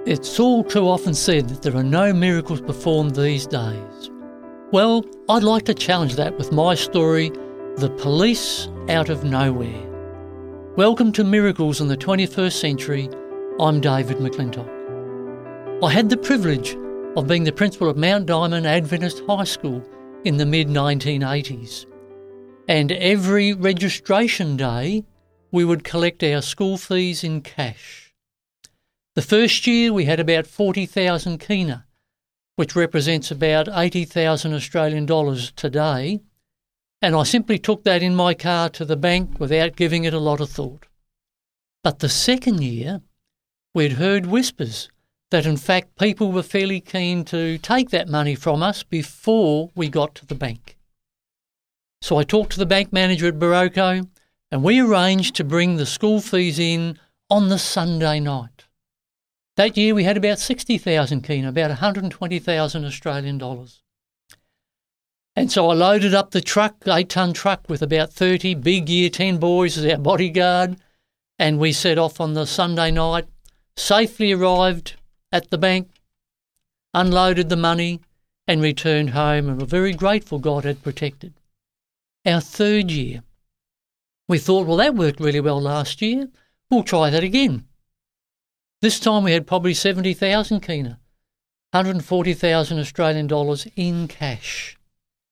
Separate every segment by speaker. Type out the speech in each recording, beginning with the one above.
Speaker 1: It's all too often said that there are no miracles performed these days. Well, I'd like to challenge that with my story, The Police Out of Nowhere. Welcome to Miracles in the 21st Century. I'm David McClintock. I had the privilege of being the principal of Mount Diamond Adventist High School in the mid-1980s. And every registration day, we would collect our school fees in cash. The first year we had about 40,000 kina, which represents about 80,000 Australian dollars today, and I simply took that in my car to the bank without giving it a lot of thought. But the second year, we'd heard whispers that in fact people were fairly keen to take that money from us before we got to the bank. So I talked to the bank manager at Barocco, and we arranged to bring the school fees in on the Sunday night. That year we had about 60,000 kina, about 120,000 Australian dollars. And so I loaded up the truck, 8-tonne truck with about 30 big Year 10 boys as our bodyguard, and we set off on the Sunday night, safely arrived at the bank, unloaded the money and returned home, and were very grateful God had protected. Our third year, we thought, well, that worked really well last year, we'll try that again. This time we had probably 70,000 kina, 140,000 Australian dollars in cash.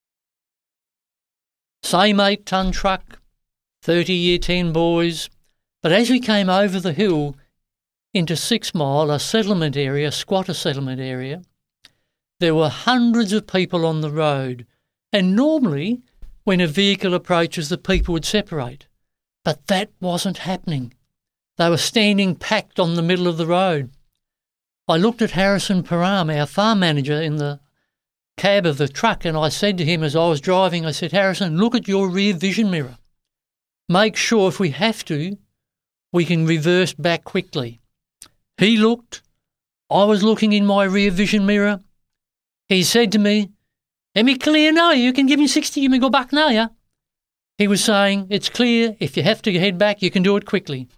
Speaker 1: Same 8-tonne truck, 30 Year 10 boys, but as we came over the hill into 6 Mile, a settlement area, squatter settlement area, there were hundreds of people on the road, and normally when a vehicle approaches, the people would separate, but that wasn't happening. They were standing packed on the middle of the road. I looked at Harrison Param, our farm manager, in the cab of the truck, and I said to him as I was driving, I said, Harrison, look at your rear vision mirror. Make sure if we have to, we can reverse back quickly. He looked. I was looking in my rear vision mirror. He said to me, am I clear now? You can give me 60, you may go back now, yeah? He was saying, it's clear. If you have to head back, you can do it quickly.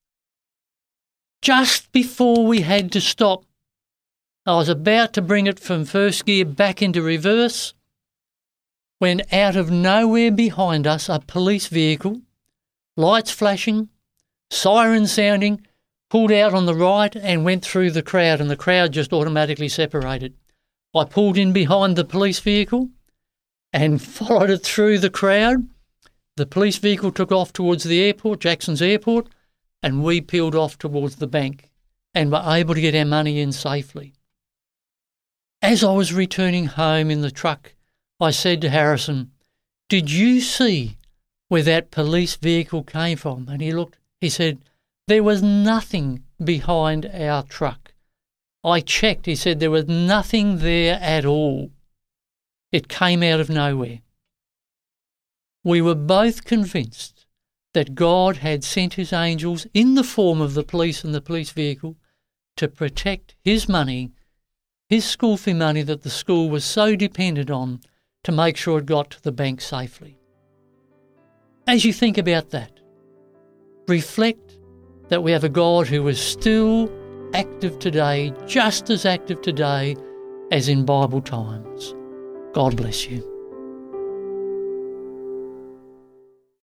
Speaker 1: Just before we had to stop, I was about to bring it from first gear back into reverse when out of nowhere behind us a police vehicle, lights flashing, siren sounding, pulled out on the right and went through the crowd, and the crowd just automatically separated. I pulled in behind the police vehicle and followed it through the crowd. The police vehicle took off towards the airport, Jackson's airport, and we peeled off towards the bank and were able to get our money in safely. As I was returning home in the truck, I said to Harrison, did you see where that police vehicle came from? And he looked, he said, there was nothing behind our truck. I checked, he said, there was nothing there at all. It came out of nowhere. We were both convinced that God had sent his angels in the form of the police and the police vehicle to protect his money, his school fee money that the school was so dependent on, to make sure it got to the bank safely. As you think about that, reflect that we have a God who is still active today, just as active today as in Bible times. God bless you.